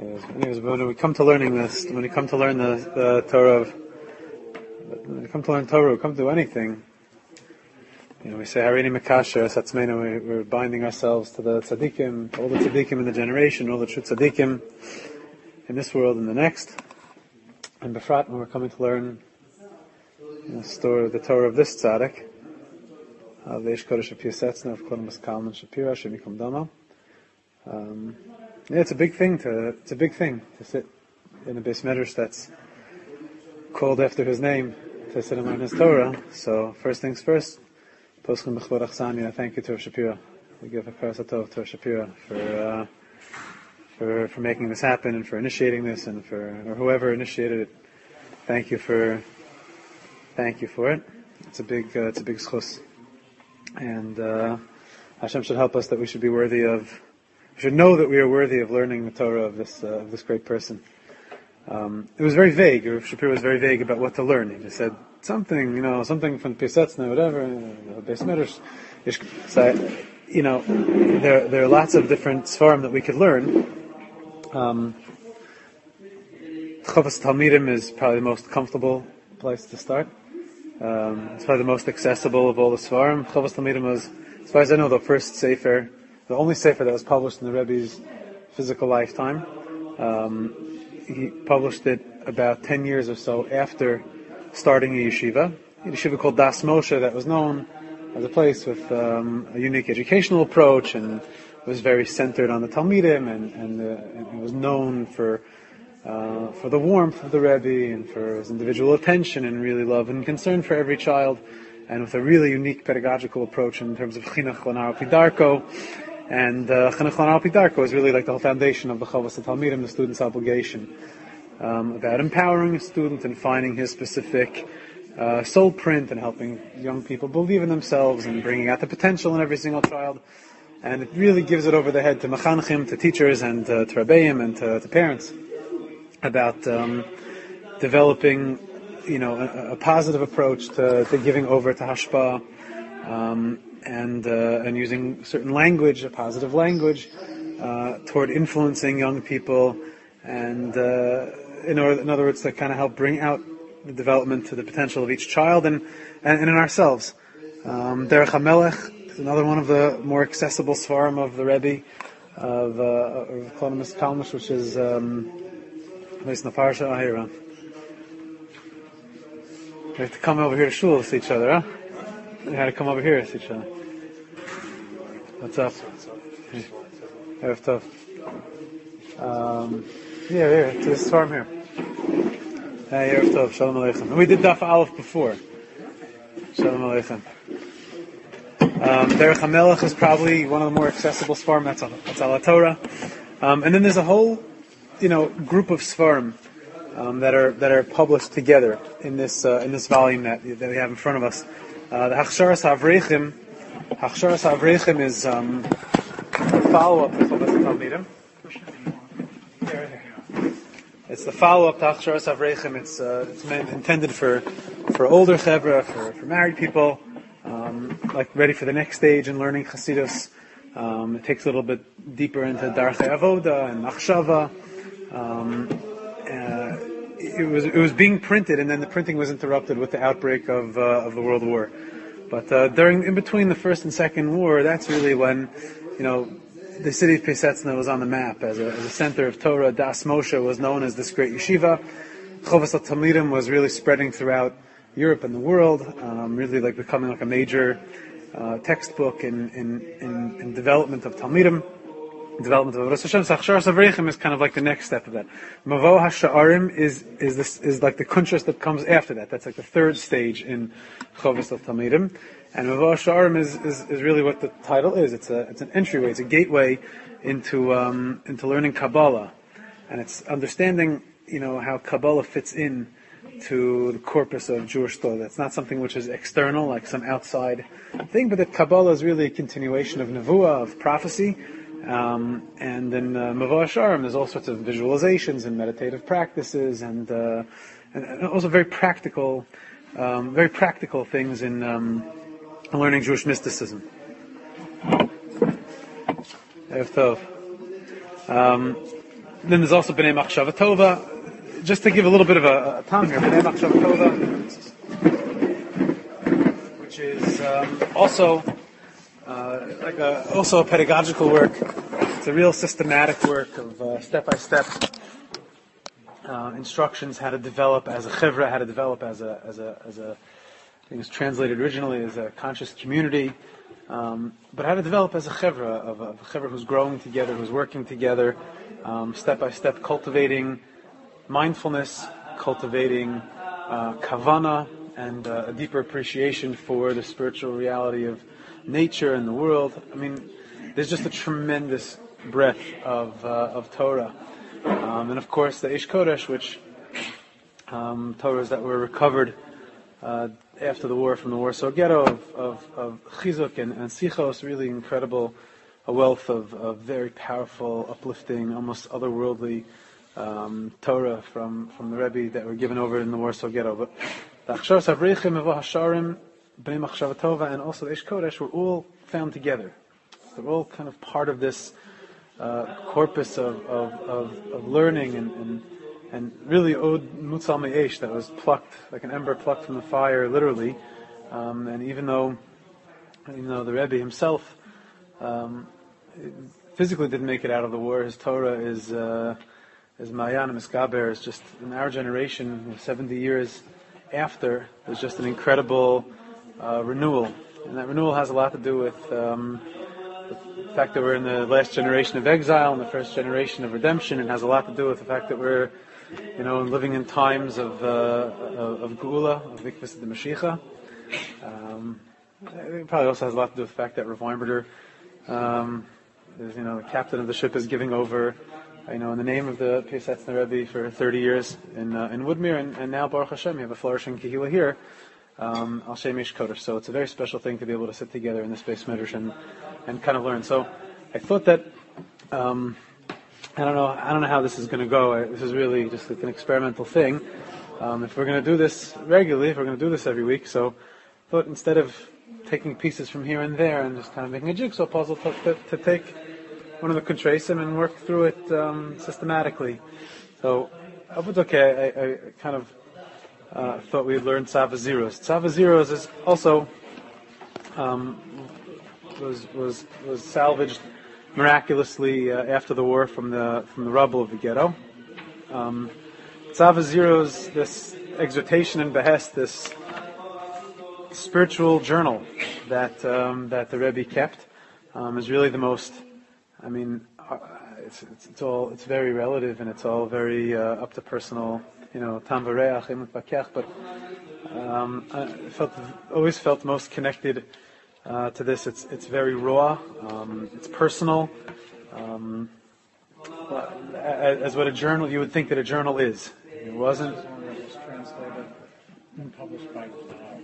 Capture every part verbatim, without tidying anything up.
Yes, anyways, when we come to learning this, when we come to learn the, the Torah, of, when we come to learn Torah, we come to anything. You know, we say Harini Mekasher, Satzmeinu, we're binding ourselves to the tzaddikim, all the tzaddikim in the generation, all the true tzaddikim in this world and the next. And Befrat, when we're coming to learn the story of the Torah of this tzaddik, of the Eish Kodesh Piyasetzna, of Kodemas Kalman Shapira, Shemikum Dama. Um, yeah, it's a big thing to, it's a big thing to sit in a Beis Medrash that's called after his name, to sit and learn his Torah. So, first things first, Poskim B'chvod Achsani, thank you to Rav Shapira. We give a Parasatov to Rav Shapira for, uh, for, for making this happen and for initiating this and for, or whoever initiated it. Thank you for, thank you for it. It's a big, uh, it's a big schus. And, uh, Hashem should help us that we should be worthy of, we should know that we are worthy of learning the Torah of this, uh, of this great person. Um, it was very vague. Rav Shapira was very vague about what to learn. He just said something, you know, something from Piyasetzna, whatever, Beis Medrash. So, you know, there there are lots of different svarim that we could learn. Um, Chovas Talmidim is probably the most comfortable place to start. Um, it's probably the most accessible of all the svarim. Chovas Talmidim was, as far as I know, the first sefer, the only sefer that was published in the Rebbe's physical lifetime. Um, He published it about ten years or so after starting a yeshiva, a yeshiva called Das Moshe, that was known as a place with um, a unique educational approach and was very centered on the Talmidim, and, and, uh, and it was known for uh, for the warmth of the Rebbe and for his individual attention and really love and concern for every child, and with a really unique pedagogical approach in terms of Chinuch L'Nar Pidarko. And uh, Chinuch L'Nar Pidarko is really like the whole foundation of the Chovas Talmidim, the student's obligation, um, about empowering a student and finding his specific uh, soul print and helping young people believe in themselves and bringing out the potential in every single child. And it really gives it over the head to mechanchim, to teachers, and uh, to rabbeim, and to, to parents about um, developing, you know, a, a positive approach to, to giving over to hashpah. Um, and uh, and using certain language, a positive language, uh, toward influencing young people, and uh, in, order, in other words, to kind of help bring out the development to the potential of each child and, and, and in ourselves. Um, Derech HaMelech is another one of the more accessible svarim of the Rebbe, of uh, Kodemas Kalman, which is um, based in the Parsha. Oh, here, Ron. We have to come over here to shul to see each other, huh? We had to come over here to see each other. What's up? Erev Tov. Um, yeah, here, to this farm here. Hey, Erev Tov, Shalom Aleichem. And we did Daf Aleph before. Shalom Aleichem. Um, Derech HaMelech is probably one of the more accessible svarim. That's that's Ala Torah. Um, and then there's a whole, you know, group of svarim um, that are that are published together in this uh, in this volume that that we have in front of us. Uh, the Hachsharas HaAvrechim, Hachsharas HaAvrechim is um, a follow-up to Chovas Talmidim. It's the follow-up to Hachsharas HaAvrechim. It's uh, it's meant, intended for for older chevra, for, for married people, um, like ready for the next stage in learning Chassidus. Um, it takes a little bit deeper into Darchei Avoda and Machshava. Um, uh, It was it was being printed, and then the printing was interrupted with the outbreak of uh, of the World War. But uh, during in between the first and second war, that's really when, you know, the city of Piyasetzna was on the map as a, as a center of Torah. Das Moshe was known as this great yeshiva. Chovas Talmidim was really spreading throughout Europe and the world, um, really like becoming like a major uh, textbook in in, in in development of Talmidim. Development of Rosh Hashem. Hachsharas HaAvrechim is kind of like the next step of that. Mavo HaSha'arim is is this is like the kuntres that comes after that. That's like the third stage in Chovas Talmidim. And Mavo HaSha'arim is, is is really what the title is. It's a it's an entryway. It's a gateway into um, into learning Kabbalah, and it's understanding, you know, how Kabbalah fits in to the corpus of Jewish thought. That's not something which is external, like some outside thing, but that Kabbalah is really a continuation of Nevuah, of prophecy. Um, and in uh, Mavo HaSha'arim, there's all sorts of visualizations and meditative practices, and uh, and also very practical, um, very practical things in um, learning Jewish mysticism. Erev Tov. Um, then there's also B'nai Machshava Tova. Just to give a little bit of a, a time here, B'nai Machshava Tova, which is um, also uh, like a, also a pedagogical work. It's a real systematic work of uh, step-by-step uh, instructions how to develop as a chevra, how to develop as a as a as a. I think it's translated originally as a conscious community, um, but how to develop as a chevra of a, of a chevra who's growing together, who's working together, um, step-by-step, cultivating mindfulness, cultivating uh, kavana, and uh, a deeper appreciation for the spiritual reality of nature and the world. I mean, there's just a tremendous breadth of uh, of Torah, um, and of course the Ish Kodesh, which um, Torahs that were recovered uh, after the war from the Warsaw Ghetto of of, of Chizuk and, and Sichos, really incredible, a wealth of, of very powerful, uplifting, almost otherworldly Um, Torah from, from the Rebbe that were given over in the Warsaw Ghetto. But the Achsharas Avreichim, Evo Hasharim, Bnei Machshava Tova, and also the Ish Kodesh were all found together. They're all kind of part of this uh, corpus of, of, of, of learning and, and, and really Od Mutzal Me'esh that was plucked, like an ember plucked from the fire, literally. Um, and even though, even though the Rebbe himself um, physically didn't make it out of the war, his Torah is uh, as Mayan and Miskaber is just in our generation, seventy years after, there's just an incredible uh, renewal. And that renewal has a lot to do with um, the fact that we're in the last generation of exile and the first generation of redemption. It has a lot to do with the fact that we're, you know, living in times of uh, of, of Geula, of Ikvis de Mashiach. Um, it probably also has a lot to do with the fact that Rav Weinberger, um, is, you know, the captain of the ship, is giving over, you know, in the name of the Piasetzner Rebbe for thirty years in uh, in Woodmere, and, and now Baruch Hashem, you have a flourishing Kehila here, um, Al Shem Ish Kodesh. So it's a very special thing to be able to sit together in this base medrash and and kind of learn. So I thought that um, I don't know I don't know how this is going to go. I, this is really just like an experimental thing. Um, if we're going to do this regularly, if we're going to do this every week, so I thought instead of taking pieces from here and there and just kind of making a jigsaw puzzle, to, to, to take one of the Kuntresim and work through it um, systematically. So, I was okay. I, I kind of uh, thought we'd learn Tzava Zeros. Tzava Zeros is also um, was was was salvaged miraculously uh, after the war from the from the rubble of the ghetto. Um, Tzava Zeros, this exhortation and behest, this spiritual journal that um, that the Rebbe kept, um, is really the most. I mean, uh, it's, it's it's all it's very relative and it's all very uh, up to personal, you know, tam v'reach imut bakech. But um, I felt always felt most connected uh, to this. It's it's very raw. Um, it's personal. Um, as, as what a journal you would think that a journal is. It wasn't. It was translated and published by.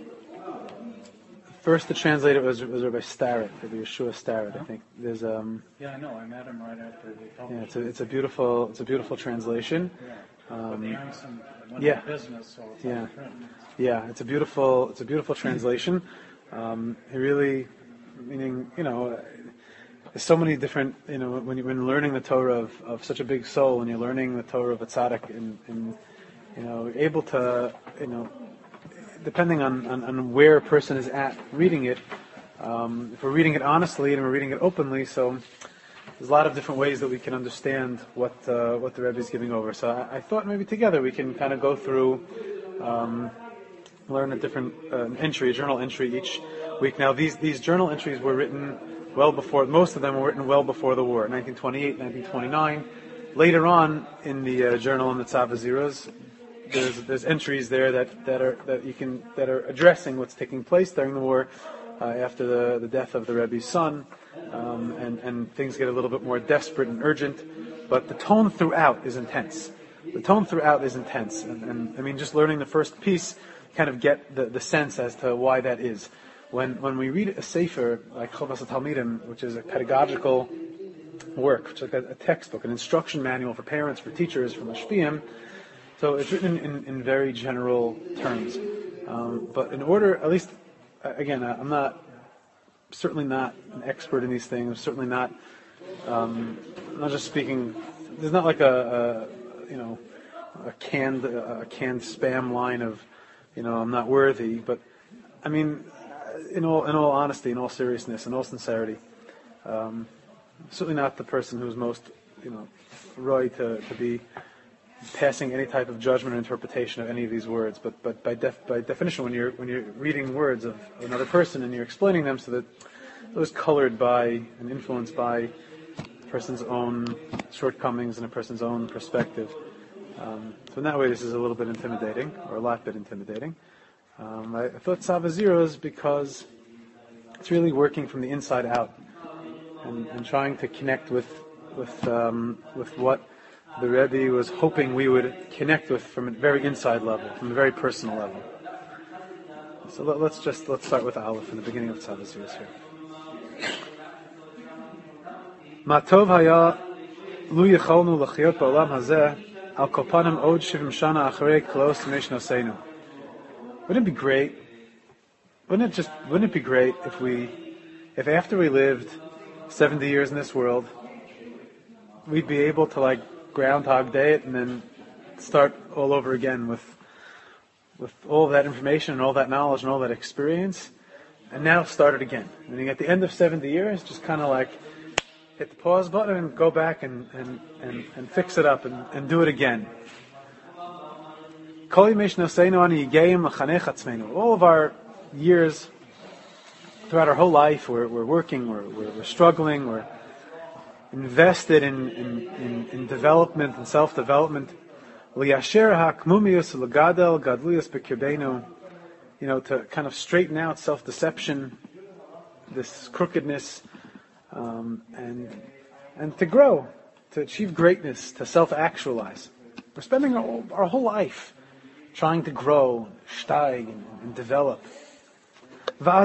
First to translate it was was Rabbi Starrett, Rabbi Yeshua Starrett. I think there's um. Yeah, I know. I met him right after they published. Yeah, it's a it's a beautiful it's a beautiful translation. Yeah. Um, but the Aaronson went yeah. to business, so it's Yeah. different. Yeah, it's a beautiful it's a beautiful translation. Um, it really, meaning you know, there's so many different you know when you when learning the Torah of, of such a big soul, and you're learning the Torah of a tzaddik, and, and you know able to you know. Depending on, on, on where a person is at reading it, um, if we're reading it honestly and we're reading it openly, so there's a lot of different ways that we can understand what uh, what the Rebbe is giving over. So I, I thought maybe together we can kind of go through, um, learn a different uh, entry, a journal entry each week. Now these these journal entries were written well before, most of them were written well before the war, nineteen twenty-eight, nineteen twenty-nine. Later on in the uh, journal in the Tzava Zeros, There's there's entries there that, that are that you can that are addressing what's taking place during the war, uh, after the, the death of the Rebbe's son, um, and and things get a little bit more desperate and urgent, but the tone throughout is intense. The tone throughout is intense, and, and I mean just learning the first piece, kind of get the, the sense as to why that is. When when we read a sefer like Chovas HaTalmidim, which is a pedagogical work, which is like a, a textbook, an instruction manual for parents, for teachers, for mashpiyim. So it's written in, in very general terms, um, but in order, at least, again, I'm not, certainly not an expert in these things, certainly not, um, I'm not just speaking there's not like a, a you know a canned a canned spam line of, you know, I'm not worthy. But I mean, in all in all honesty, in all seriousness, in all sincerity, um, certainly not the person who's most, you know, right to, to be passing any type of judgment or interpretation of any of these words. But but by def, by definition, when you're when you're reading words of another person and you're explaining them, so that it was colored by and influenced by a person's own shortcomings and a person's own perspective. Um, so in that way, this is a little bit intimidating, or a lot bit intimidating. Um, I, I thought Tzava Zeros because it's really working from the inside out and, and trying to connect with with um, with what the Rebbe was hoping we would connect with from a very inside level, from a very personal level. So let, let's just let's start with Aleph in the beginning of Tzava Zeros here. Ma tov haya lu yicholnu lachiyot ba'olam hazeh al kol panim od shivim shana acharei klos mesh noseinu. Wouldn't it be great? Wouldn't it just? Wouldn't it be great if we, if after we lived seventy years in this world, we'd be able to like Groundhog Day it and then start all over again with with all that information and all that knowledge and all that experience, and now start it again. Meaning at the end of seventy years, just kind of like hit the pause button and go back and, and, and, and fix it up and, and do it again. All of our years, throughout our whole life, we're, we're working, we're, we're, we're struggling, we're invested in, in, in, in development and self-development. You know, to kind of straighten out self-deception, this crookedness, um, and and to grow, to achieve greatness, to self-actualize. We're spending our, our whole life trying to grow, steig, and, and develop. So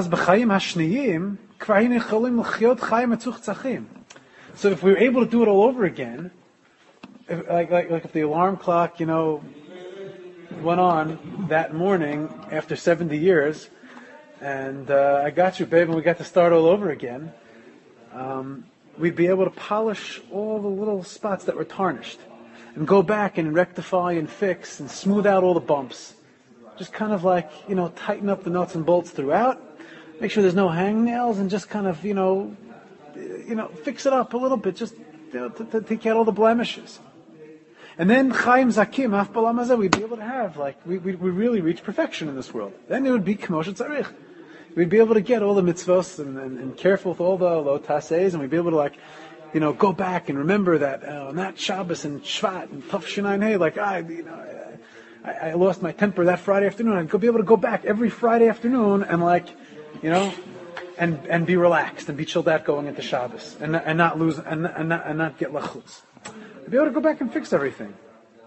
if we were able to do it all over again, if, like, like like if the alarm clock, you know, went on that morning after seventy years, and uh, I got you, babe, and we got to start all over again, um, we'd be able to polish all the little spots that were tarnished and go back and rectify and fix and smooth out all the bumps. Just kind of like, you know, tighten up the nuts and bolts throughout, make sure there's no hangnails, and just kind of, you know, you know, fix it up a little bit, just, you know, to, to take out all the blemishes. And then Chaim Zakim, Af B'Olam Hazeh, we'd be able to have, like, we we we really reach perfection in this world. Then it would be K'mo Shetzarich. We'd be able to get all the mitzvos and, and, and careful with all the lo taseis, and we'd be able to, like, you know, go back and remember that uh, on that Shabbos and Shvat and Tov Shinayin Hey, like, I, you know, I, I lost my temper that Friday afternoon. I'd go be able to go back every Friday afternoon and, like, you know, and and be relaxed and be chilled out going into Shabbos and and not lose and and not, and not get lachutz. I'd be able to go back and fix everything.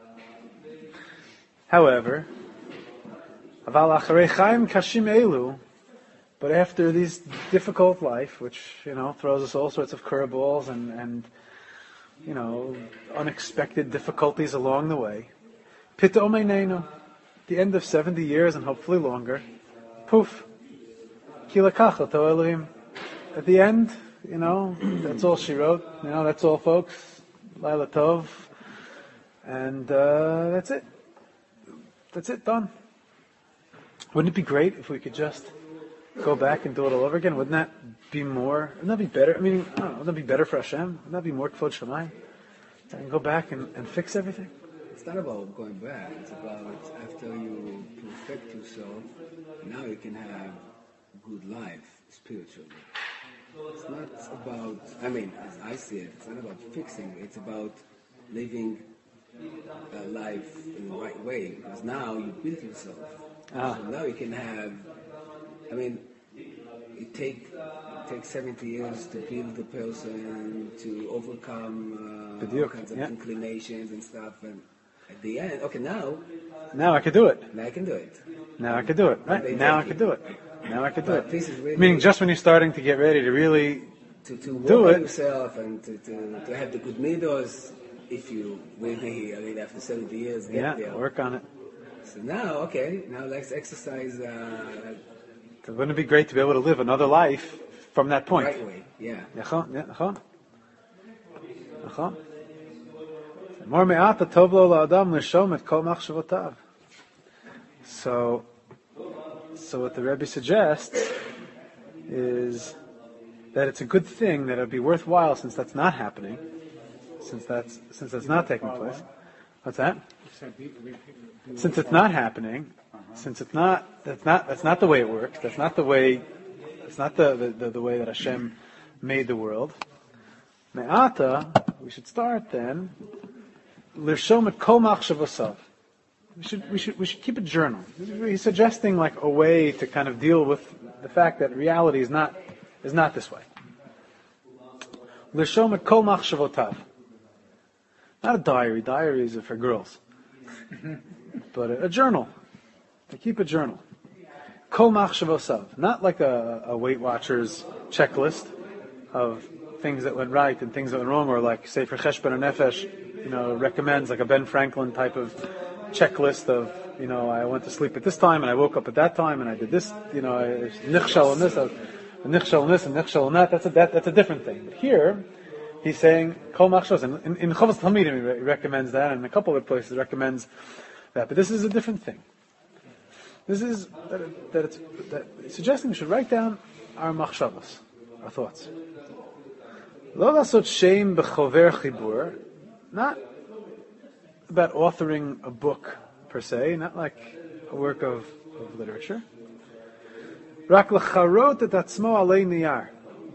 However, aval acharei chaim kashim elu, but after this difficult life, which, you know, throws us all sorts of curveballs and and you know, unexpected difficulties along the way, pitaom einenu, the end of seventy years and hopefully longer, poof. At the end, you know, that's all she wrote. You know, that's all, folks. Laila Tov. And uh, that's it. That's it, done. Wouldn't it be great if we could just go back and do it all over again? Wouldn't that be more, wouldn't that be better? I mean, I don't know, wouldn't that be better for Hashem? Wouldn't that be more Kvod Shamayim? And go back and, and fix everything? It's not about going back. It's about after you perfect yourself, now you can have good life spiritually. It's not about, I mean, as I see it, it's not about fixing, it's about living a life in the right way, because now you built yourself. Ah. So now you can have, I mean, it take it takes seventy years to build a person, to overcome uh, all kinds of yeah. inclinations and stuff, and at the end, okay, now now I can do it. Now I can do it. Now I can do it. Right? Now I can do it. Now I can do but it. Really Meaning, just when you're starting to get ready to really to, to do work it, on yourself and to, to, to have the good midos, if you will be, I mean, after seventy years, get yeah, there. work on it. So now, okay, now let's exercise. Uh, Wouldn't it be great to be able to live another life from that point? Right way, yeah. More me'ata tov lo la'adam l'shom et kol machshavotav. So, so what the Rebbe suggests is that it's a good thing, that it would be worthwhile, since that's not happening, since that's since that's not taking place. What's that? Since it's not happening, since it's not that's not that's not the way it works. That's not the way. That's not the the, the, the way that Hashem made the world. Me'ata, we should start then. L'shom et kol machshavosav. We should we should we should keep a journal. He's suggesting like a way to kind of deal with the fact that reality is not is not this way. L'shom et kol machshavotav. Not a diary. Diaries are for girls, but a, a journal. To keep a journal. Kol machshavosav. Not like a, a Weight Watchers checklist of things that went right and things that went wrong, or like Sefer Cheshbon Nefesh, you know, recommends like a Ben Franklin type of checklist of, you know, I went to sleep at this time and I woke up at that time and I did this, you know, nichshal on this, nichshal on this and nichshal on that. That's a that, that's a different thing. But here, he's saying kol machshavos, and in, in Chovos Talmidim he recommends that, and in a couple of places recommends that. But this is a different thing. This is that, it, that it's that it's suggesting we should write down our machshavos, our thoughts. Lo lasot sheim b'chover chibur, not about authoring a book per se, not like a work of, of literature. Rak l'charot et atzmo alei niyar,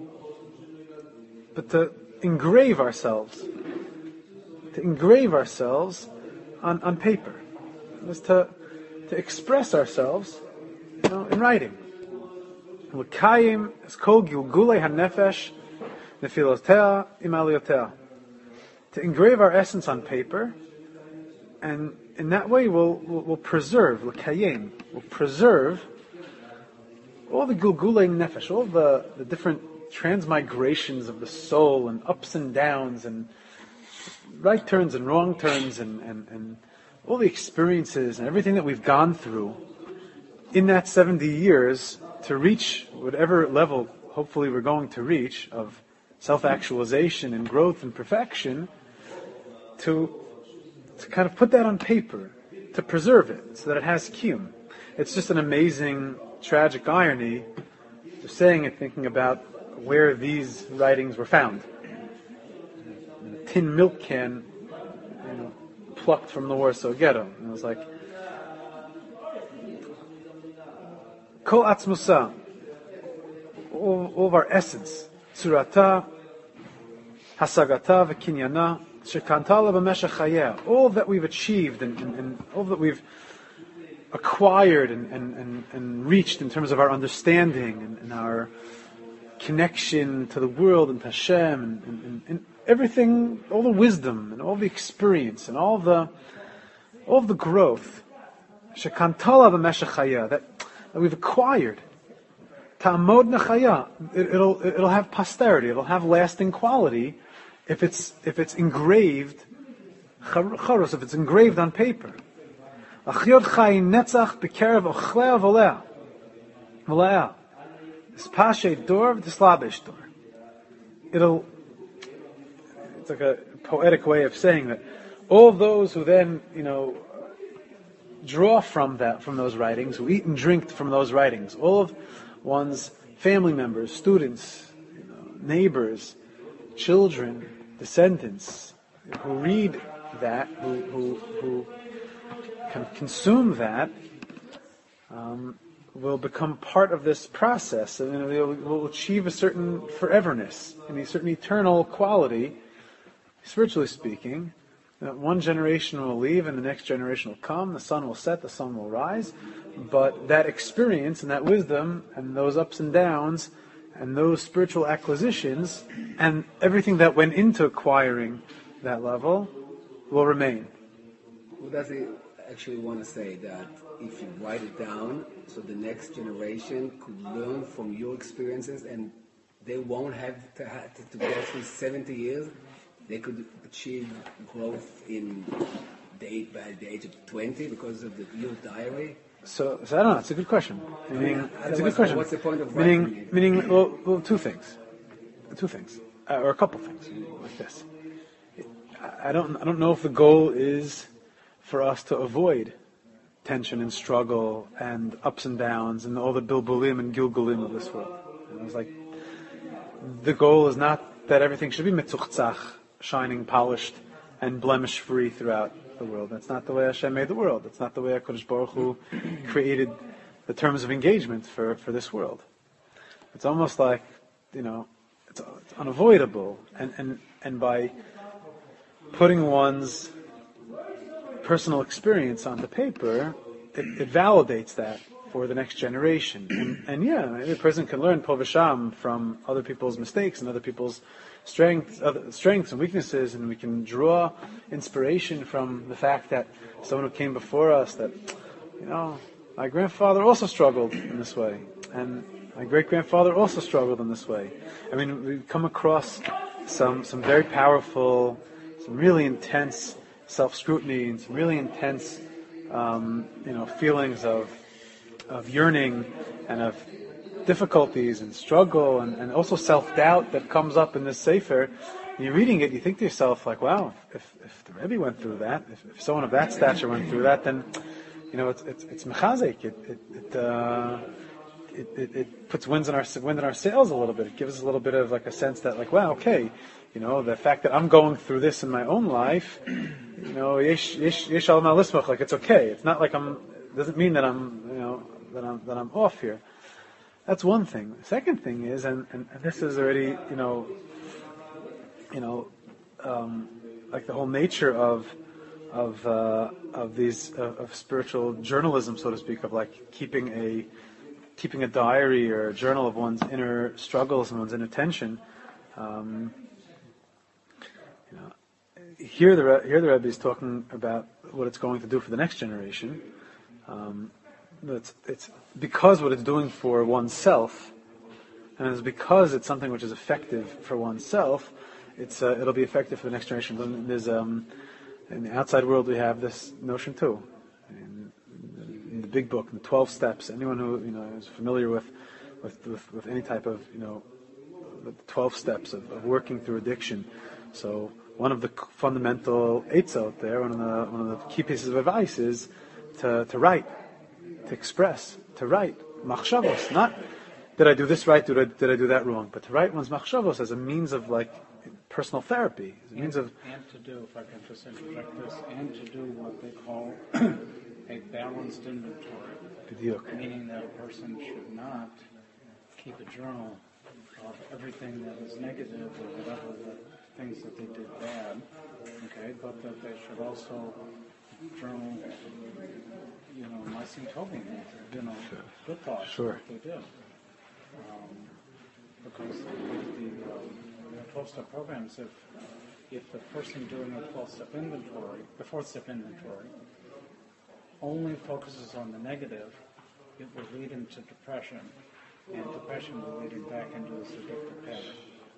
but to engrave ourselves, to engrave ourselves on, on paper, is to to express ourselves, you know, in writing. L'kayim es kol gilgulei hanefesh nefilotea imaliotea. To engrave our essence on paper, and in that way we'll we'll, we'll preserve l'kayim, we'll preserve all the gilgulei nefesh, all the, the different transmigrations of the soul and ups and downs and right turns and wrong turns and, and, and all the experiences and everything that we've gone through in that seventy years to reach whatever level hopefully we're going to reach of self-actualization and growth and perfection, to to kind of put that on paper, to preserve it so that it has kiyum. It's just an amazing, tragic irony of saying it, thinking about where these writings were found. In a tin milk can, you know, plucked from the Warsaw Ghetto. And it was like, Kol atzmusa, all, all of our essence, Tzurata, Hasagata, V'kinyana, Shekantala b'meshech chayeh, all that we've achieved and, and, and all that we've acquired and, and, and, and reached in terms of our understanding and, and our connection to the world and to Hashem and, and, and, and everything, all the wisdom and all the experience and all the all the growth, shekantala b'meshech chayah, that that we've acquired, ta'amod nechayah, it'll it'll have posterity, it'll have lasting quality if it's if it's engraved charos, if it's engraved on paper. Achyod chay netzach b'kerev ochlea v'olea v'olea. Spashe dor v'tislabesh dor. It'll, it's like a poetic way of saying that all of those who then, you know, draw from that, from those writings, who eat and drink from those writings, all of one's family members, students, you know, neighbors, children, descendants, who read that, who who, who can consume that, um, will become part of this process, and will, will achieve a certain foreverness and a certain eternal quality, spiritually speaking. That one generation will leave and the next generation will come, the sun will set, the sun will rise, but that experience and that wisdom and those ups and downs and those spiritual acquisitions and everything that went into acquiring that level will remain. Who does he actually want to say that if you write it down, so the next generation could learn from your experiences and they won't have to, have to, to go through seventy years, they could achieve growth in the, by the age of twenty because of the, your diary? So, so I don't know, it's a good question. Meaning, I mean, it's a good question. What's the point of meaning, writing it? Meaning, well, well, two things. Two things. Uh, or a couple things, like this. I don't I don't know if the goal is for us to avoid tension and struggle and ups and downs and all the bilbulim and gilgulim of this world. And it's like the goal is not that everything should be mitzuchtzach, shining, polished, and blemish-free throughout the world. That's not the way Hashem made the world. That's not the way HaKadosh Baruch Hu created the terms of engagement for, for this world. It's almost like, you know, it's, it's unavoidable. And, and, and by putting one's personal experience onto paper, it, it validates that for the next generation. And, and yeah, maybe a person can learn po v'sham from other people's mistakes and other people's strengths, other strengths and weaknesses, and we can draw inspiration from the fact that someone who came before us, that, you know, my grandfather also struggled in this way, and my great-grandfather also struggled in this way. I mean, we come across some some very powerful, some really intense self-scrutiny and some really intense, um, you know, feelings of of yearning and of difficulties and struggle and, and also self-doubt that comes up in this sefer. And you're reading it, you think to yourself, like, wow, if, if the Rebbe went through that, if, if someone of that stature went through that, then, you know, it's it's, it's mechazik. It it it, uh, it it it puts wind in our wind in our sails a little bit. It gives us a little bit of like a sense that, like, wow, okay, you know, the fact that I'm going through this in my own life, you know, yesh yesh yesh al ma lismach, like it's okay. It's not like I'm. It doesn't mean that I'm, you know, that I'm that I'm off here. That's one thing. The second thing is, and, and, and this is already, you know, you know, um, like the whole nature of of uh, of these uh, of spiritual journalism, so to speak, of like keeping a keeping a diary or a journal of one's inner struggles and one's inner tension. Um, you know, here the here the Rebbe is talking about what it's going to do for the next generation. Um, It's, it's because what it's doing for oneself, and it's because it's something which is effective for oneself. It's uh, it'll be effective for the next generation. There's um, in the outside world we have this notion too. In, in the big book, in the twelve steps. Anyone who you know is familiar with with, with, with any type of you know the twelve steps of, of working through addiction. So one of the fundamental eights out there, one of the one of the key pieces of advice is to to write. To express, to write, machshavos, not did I do this right, did I, did I do that wrong, but to write one's machshavos as a means of like personal therapy, as a means and, of... And to do, if I can just interject this, and to do what they call a balanced inventory, B'diuk. meaning that a person should not keep a journal of everything that is negative or whatever the things that they did bad, okay, but that they should also journal, you know, Maisim Tovim, you know, Sure. good thoughts Sure. that they did. Um, because the, the, um, the twelve-step programs, if if the person doing a twelve-step inventory, the fourth-step inventory, only focuses on the negative, it will lead him to depression, and depression will lead him back into his addictive pattern.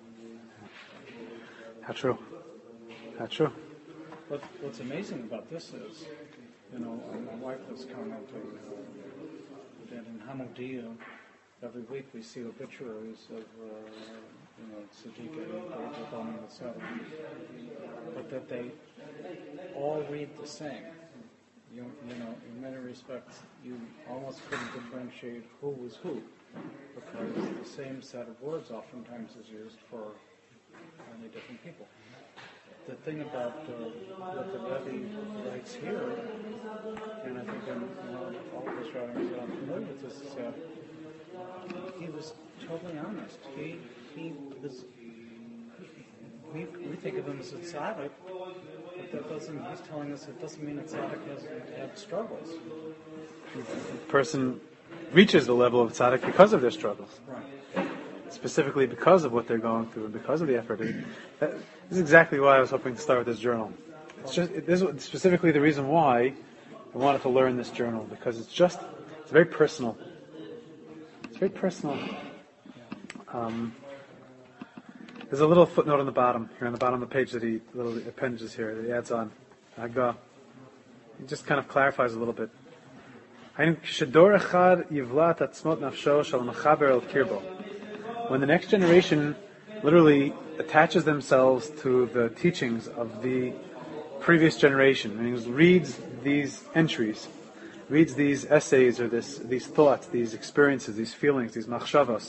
How true. How true. What, what's amazing about this is, you know, my wife was commenting uh, that in Hamodia, every week we see obituaries of, uh, you know, Sadiq and David et cetera. But that they all read the same. You, you know, in many respects, you almost couldn't differentiate who was who, because the same set of words oftentimes is used for many different people. The thing about uh, what the Rebbe writes here, and I think in you know, all of his writings that I'm familiar with this, is that he was totally honest. He he was. We, we think of him as a tzaddik, but that doesn't. He's telling us it doesn't mean a tzaddik hasn't had struggles. The person reaches the level of tzaddik because of their struggles. Right. Specifically because of what they're going through and because of the effort. That, this is exactly why I was hoping to start with this journal. It's just it, this is specifically the reason why I wanted to learn this journal, because it's just it's very personal. It's very personal. Um, there's a little footnote on the bottom here on the bottom of the page that he little appendages here that he adds on. Agah. He just kind of clarifies a little bit. When the next generation literally attaches themselves to the teachings of the previous generation, and he reads these entries, reads these essays or this, these thoughts, these experiences, these feelings, these machshavos.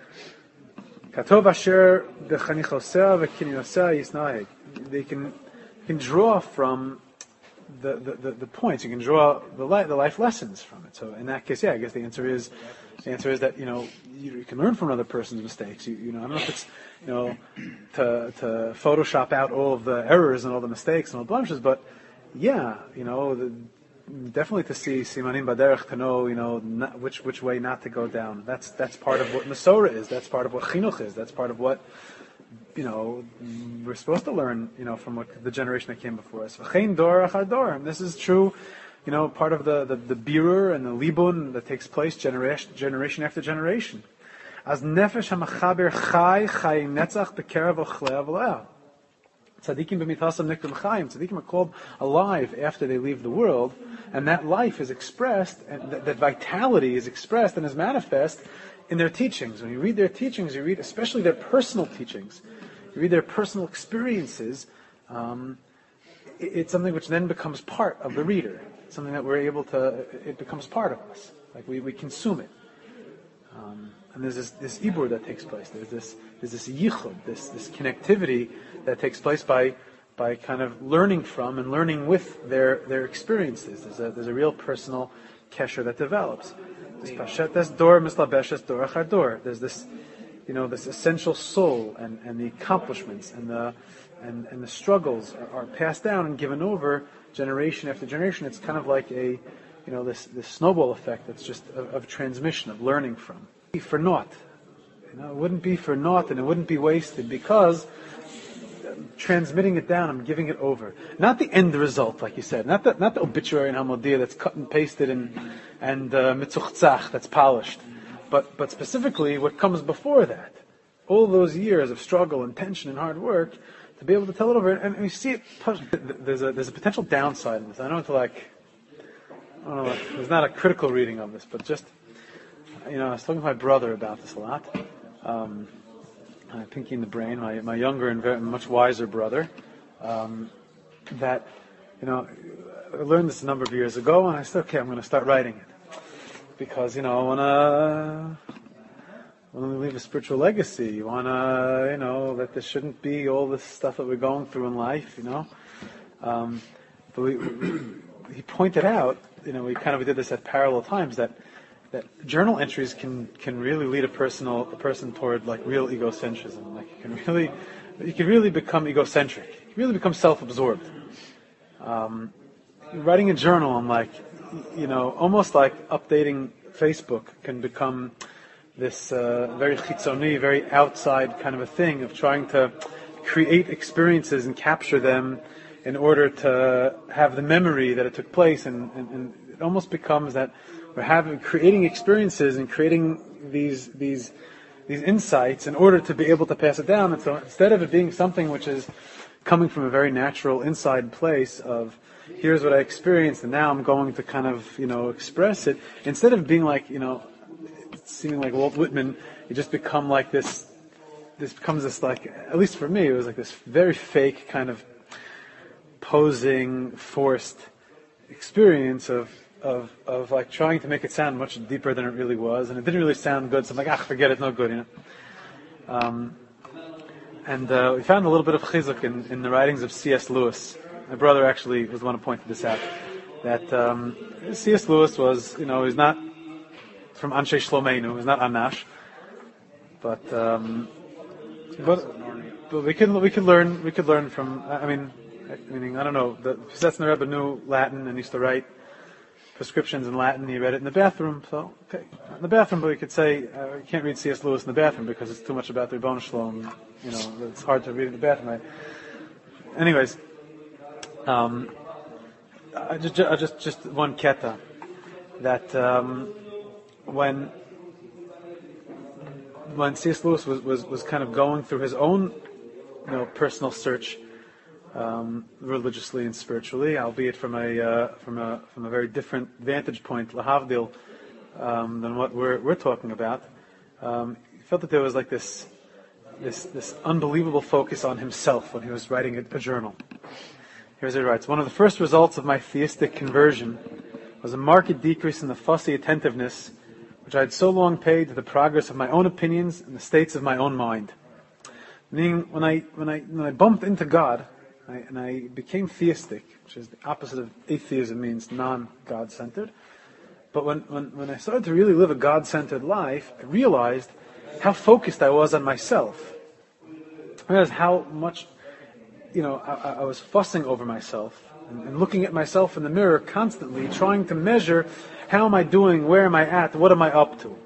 Katov asher b'chanichoseh v'kinyoseh yisnaheg. They can can draw from the, the, the, the points. You can draw the life, the life lessons from it. So in that case, yeah, I guess the answer is the answer is that you know you, you can learn from another person's mistakes. You, you know, I don't know if it's you know to to Photoshop out all of the errors and all the mistakes and all the blemishes, but yeah, you know, the, definitely to see simanim baderech, to know you know not, which which way not to go down. That's that's part of what Masorah is. That's part of what chinuch is. That's part of what you know we're supposed to learn. You know from what the generation that came before us. V'chein dor achar dor. And this is true. You know, part of the, the, the birur and the libun that takes place generation, generation after generation. As nefesh hamachaber chai chai netzach bekerav ochlei avleah. Tzadikim b'mitasam nikdum chayim. Tzadikim are called alive after they leave the world, and that life is expressed, and that, that vitality is expressed and is manifest in their teachings. When you read their teachings, you read especially their personal teachings, you read their personal experiences, um, it, it's something which then becomes part of the reader. Something that we're able to, it becomes part of us. Like we, we consume it. Um, and there's this, this ibur that takes place. There's this, there's this yichud, this, this connectivity that takes place by, by kind of learning from and learning with their, their experiences. There's a, there's a real personal kesher that develops. This pashetes dor mislabeshes dor achar dor. There's this, you know, this essential soul and, and the accomplishments and the, and, and the struggles are, are passed down and given over generation after generation. It's kind of like a, you know, this, this snowball effect that's just of, of transmission, of learning from. For naught. You know, it wouldn't be for naught and it wouldn't be wasted because transmitting it down, I'm giving it over. Not the end result, like you said. Not the, not the obituary in Hamodia that's cut and pasted and, and uh, mitzuchtzach, that's polished. But, but specifically what comes before that. All those years of struggle and tension and hard work, to be able to tell it over, and we see it. There's a there's a potential downside in this. I don't know to like. I don't know. There's not a critical reading of this, but just you know, I was talking to my brother about this a lot. Um, uh, Pinky in the Brain, my my younger and very much wiser brother. Um, that you know, I learned this a number of years ago, and I said, okay, I'm going to start writing it because you know I want to. When we leave a spiritual legacy, you want to, you know, that there shouldn't be all this stuff that we're going through in life, you know. Um, but we, we, he pointed out, you know, we kind of did this at parallel times, that that journal entries can can really lead a personal a person toward like real egocentrism. Like you can really, you can really become egocentric. You can really become self-absorbed. Um, writing a journal, I'm like, you know, almost like updating Facebook can become this uh, very chitzoni, very outside kind of a thing of trying to create experiences and capture them in order to have the memory that it took place, and, and, and it almost becomes that we're having creating experiences and creating these these these insights in order to be able to pass it down. And so instead of it being something which is coming from a very natural inside place of here's what I experienced and now I'm going to kind of you know express it, instead of being like you know seeming like Walt Whitman, you just become like this, this becomes this like, at least for me, it was like this very fake kind of posing, forced experience of, of, of like trying to make it sound much deeper than it really was, and it didn't really sound good, so I'm like, ah, forget it, no good, you know. Um, and uh, we found a little bit of chizuk in, in the writings of C S Lewis. My brother actually was the one who pointed this out, that um, C S Lewis was, you know, he's not from Anshe Shlomeinu, who's not Anash, but um, but, but we could we could learn we could learn from. I mean, meaning I don't know. The Pisetzner Rebbe knew Latin and used to write prescriptions in Latin. He read it in the bathroom. So okay, in the bathroom, but we could say uh, you can't read C S Lewis in the bathroom because it's too much about the Ribbon Shalom. You know, it's hard to read in the bathroom. Right? Anyways, um, I just I just just one keta that. Um, When when C S Lewis was, was, was kind of going through his own, you know, personal search, um, religiously and spiritually, albeit from a uh, from a from a very different vantage point, lahavdil, um, than what we're we're talking about, um, he felt that there was like this this this unbelievable focus on himself when he was writing a, a journal. Here's what he writes: one of the first results of my theistic conversion was a marked decrease in the fussy attentiveness which I had so long paid to the progress of my own opinions and the states of my own mind. Meaning, when I when I when I bumped into God, I, and I became theistic, which is the opposite of atheism, means non-God-centered. But when, when, when I started to really live a God-centered life, I realized how focused I was on myself. I realized how much, you know, I, I was fussing over myself and, and looking at myself in the mirror constantly, trying to measure how am I doing, where am I at, what am I up to.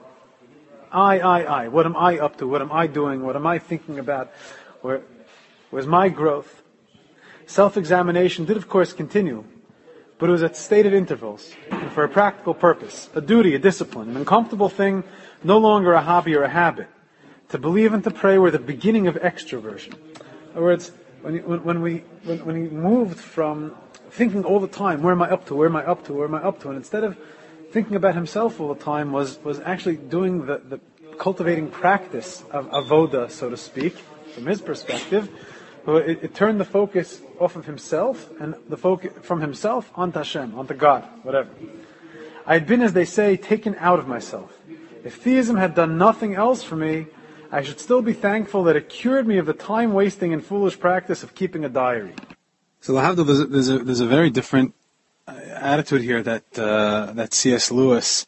I, I, I. What am I up to? What am I doing? What am I thinking about? Where, where's my growth? Self-examination did, of course, continue, but it was at stated intervals and for a practical purpose, a duty, a discipline, an uncomfortable thing, no longer a hobby or a habit. To believe and to pray were the beginning of extroversion. In other words, when, when, when we when, when he moved from thinking all the time, where am I up to? Where am I up to? Where am I up to? And instead of thinking about himself all the time, was was actually doing the, the cultivating practice of avoda, so to speak, from his perspective. It, it turned the focus off of himself and the focus from himself onto Hashem, onto God, whatever. I had been, as they say, taken out of myself. If theism had done nothing else for me, I should still be thankful that it cured me of the time-wasting and foolish practice of keeping a diary. So, Lahavdil, there's a, there's a, there's a very different uh, attitude here that uh, that C S Lewis,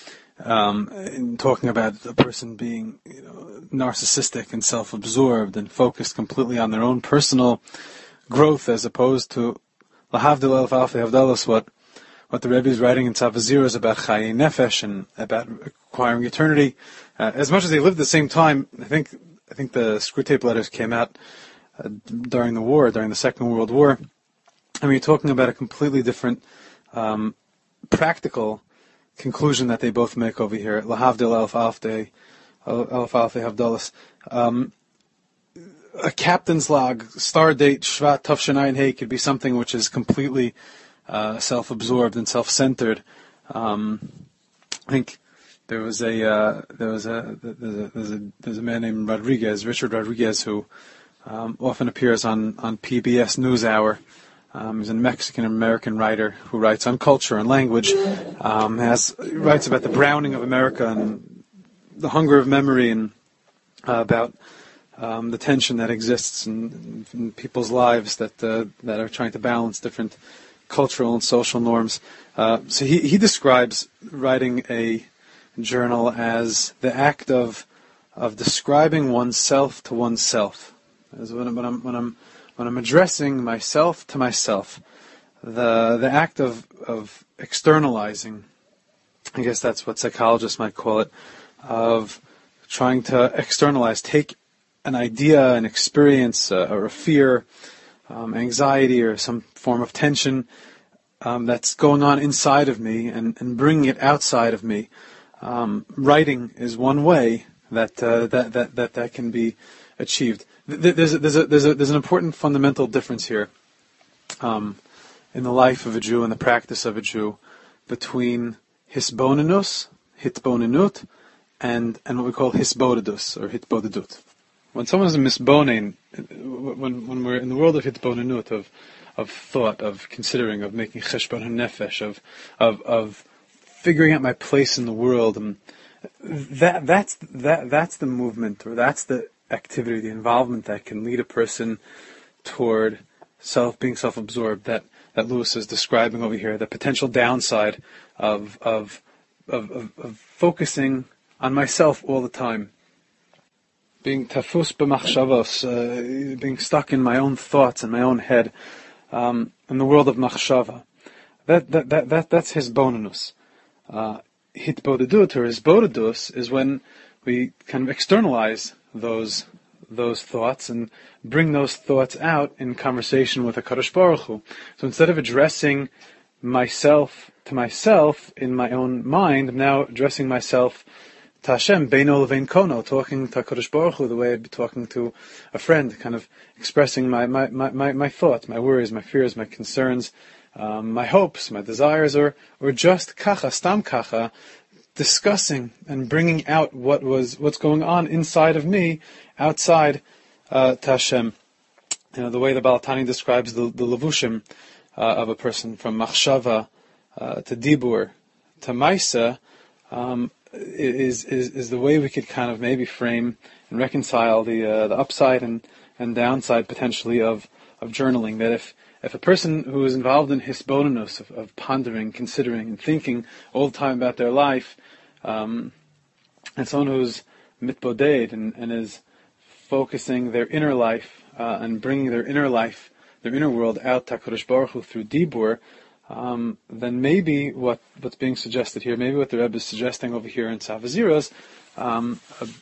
um, in talking about a person being, you know, narcissistic and self-absorbed and focused completely on their own personal growth, as opposed to Lahavdil Elf Alfei Havdalos, what what the Rebbe is writing in Tzavazir is about Chayei Nefesh and about acquiring eternity. Uh, as much as they lived at the same time, I think I think the screw tape letters came out uh, during the war, during the Second World War. I mean, you're talking about a completely different um, practical conclusion that they both make over here. Lahavdil Elf Alfei Elf Alfei Havdalos. Um, a captain's log, star date, Shvat Tafshin Hey, could be something which is completely uh, self-absorbed and self-centered. Um, I think there was a uh, there was a there's a there's a there's a man named Rodriguez, Richard Rodriguez, who um, often appears on on P B S NewsHour. Um, he's a Mexican-American writer who writes on culture and language. Um, has writes about the browning of America and the hunger of memory, and uh, about um, the tension that exists in, in people's lives that uh, that are trying to balance different cultural and social norms. Uh, so he, he describes writing a journal as the act of of describing oneself to oneself. As when, when I'm when I'm when I'm addressing myself to myself, the the act of of externalizing, I guess that's what psychologists might call it, of trying to externalize, take an idea, an experience, uh, or a fear, um, anxiety, or some form of tension um, that's going on inside of me, and, and bringing it outside of me. Um, writing is one way that, uh, that that that that can be achieved. There's a, there's a, there's a, there's an important fundamental difference here um, in the life of a Jew and the practice of a Jew between hisbonenus, hitbonenut, and and what we call hisbodedus or hitbodedut. When someone is a misbonen, when when we're in the world of hitbonenut, of of thought, of considering, of making cheshbon hanefesh, of of of figuring out my place in the world, and that that's that that's the movement, or that's the activity, the involvement that can lead a person toward self being self-absorbed. That that Lewis is describing over here, the potential downside of of of, of, of focusing on myself all the time, being tafus b'machshavos, uh, being stuck in my own thoughts and my own head, um, in the world of machshava. That that that, that that's his bonus. Uh, hitbodedut or hisbodedus is when we kind of externalize those those thoughts and bring those thoughts out in conversation with HaKadosh Baruch Hu. So instead of addressing myself to myself in my own mind, I'm now addressing myself to Hashem, Beino Levein Kono, talking to HaKadosh Baruch Hu the way I'd be talking to a friend, kind of expressing my, my, my, my, my thoughts, my worries, my fears, my concerns, um, my hopes, my desires, or or just kacha, stam kacha, discussing and bringing out what was what's going on inside of me, outside uh, to Hashem. You know, the way the Baal Tani describes the, the levushim uh, of a person, from machshava uh, to dibur to maisa, um, is, is is the way we could kind of maybe frame and reconcile the uh, the upside and, and downside potentially of, of journaling. That if if a person who is involved in hisbonenus, of, of pondering, considering, and thinking all the time about their life, um, and someone who's mitboded and, and is focusing their inner life uh, and bringing their inner life, their inner world out to HaKadosh Baruch Hu through dibur, um, then maybe what, what's being suggested here, maybe what the Rebbe is suggesting over here in Savaziros, um,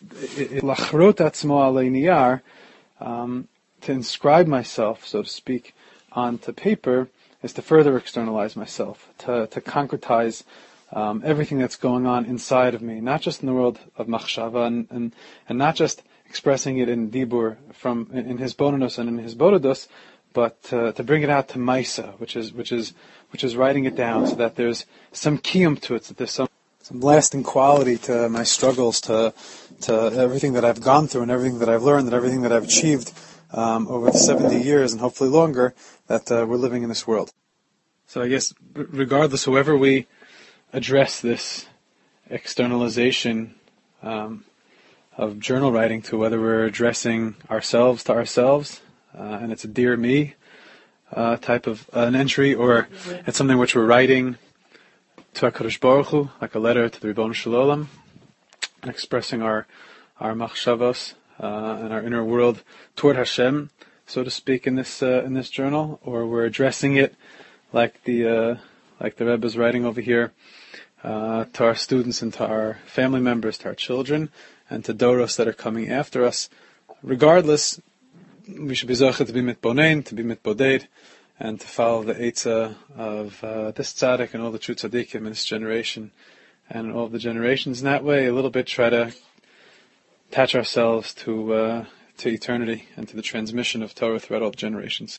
lachrot atzmo alei niyar, um, to inscribe myself, so to speak, onto paper, is to further externalize myself, to, to concretize um, everything that's going on inside of me, not just in the world of machshava, and, and, and not just expressing it in dibur, from in, in his bonus and in his bodadus, but uh, to bring it out to maisa, which is which is which is writing it down, so that there's some kiyum to it, that there's some some lasting quality to my struggles, to to everything that I've gone through and everything that I've learned and everything that I've achieved um, over the seventy years and hopefully longer that uh, we're living in this world. So I guess regardless, however we address this externalization um, of journal writing, to whether we're addressing ourselves to ourselves, uh, and it's a dear me uh, type of uh, an entry, or it's something which we're writing to HaKadosh Baruch Hu, like a letter to the Ribono Shel Olam, and expressing our our machshavos uh, and our inner world toward Hashem, so to speak, in this uh, in this journal, or we're addressing it like the uh, like the Rebbe is writing over here uh, to our students and to our family members, to our children, and to doros that are coming after us. Regardless, we should be zocheh to be mitbonein, to be mitboded, and to follow the eitzah of uh, this tzaddik and all the true tzaddikim in this generation and all the generations. In that way, a little bit try to attach ourselves to uh, to eternity and to the transmission of Torah throughout all the generations.